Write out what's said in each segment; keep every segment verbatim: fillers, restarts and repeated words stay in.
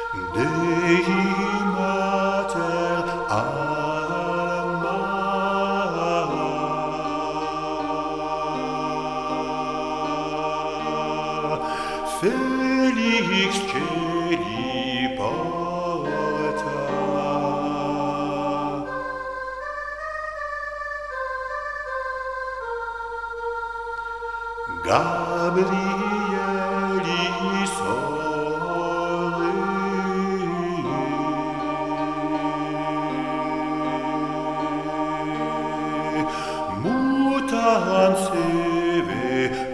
Dei mater alma, felix celi porta. Gabrieli sole, mutans eve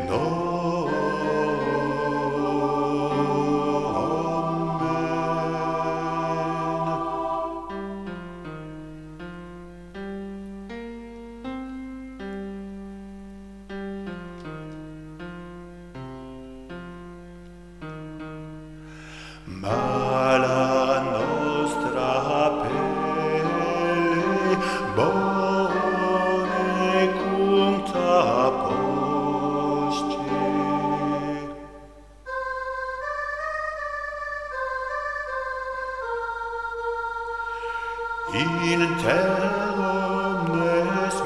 Ma la nostra pelle bone cunta posce, in terra omnes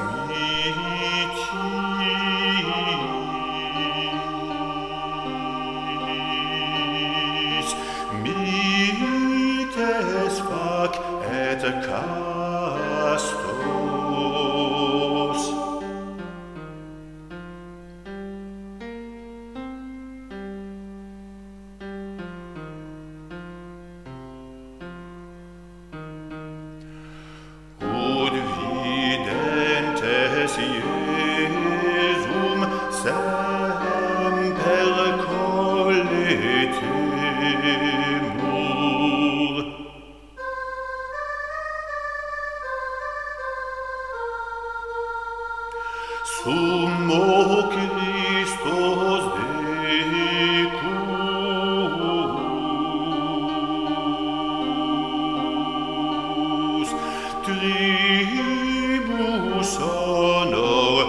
mites fac et castos. Ut videntes Iesum semper colletemur, Summo Christos Decus, tribus honor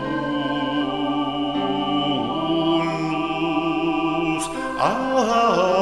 unus,